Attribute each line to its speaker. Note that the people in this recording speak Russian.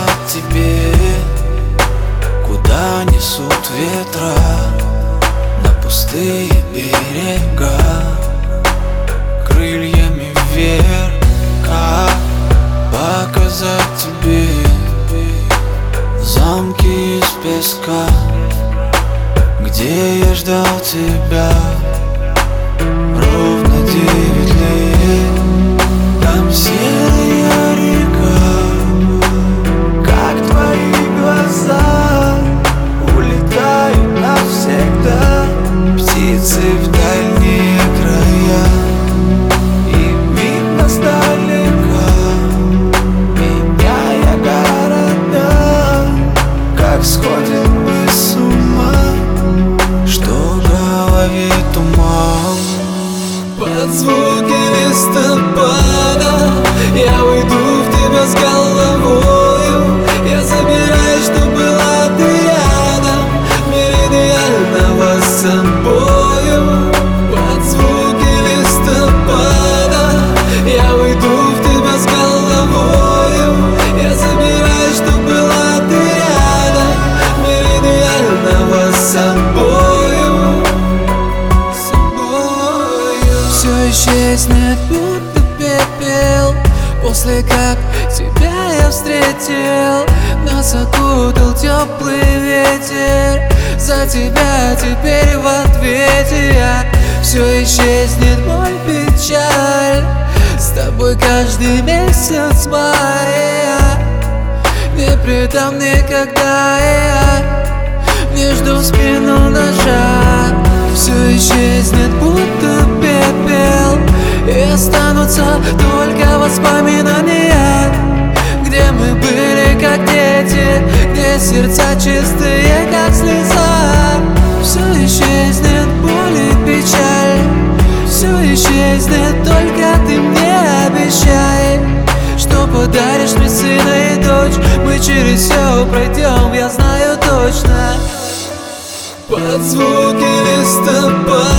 Speaker 1: тебе, куда несут ветра, на пустые берега, крыльями вверх. Как показать тебе замки из песка, где я ждал тебя ровно 9 лет? Там серая река, как твои глаза улетают навсегда. Птицы в дальние края, им видно сдалека, меняя города. Как сходим мы с ума, что в голове туман.
Speaker 2: Под звуки листопада я уйду в тебя с головою. Я забираю, что была ты рядом, меридианного с собою. Под звуки листопада я уйду в тебя с головою. Я забираю, что была ты рядом, меридианного с собою. Все исчезнет, будто пепел, после как тебя я встретил. Нас окутал теплый ветер, за тебя теперь в ответе я. Все исчезнет, мой печаль, с тобой каждый месяц мая. Не предам никогда я, не жду в спину ножа. Все исчезнет, будто пепел, и останутся только воспоминания, где мы были как дети, где сердца чистые, как слеза. Все исчезнет, боль и печаль, все исчезнет, только ты мне обещай, что подаришь мне сына и дочь. Мы через все пройдем, я знаю точно. Под звуки листопада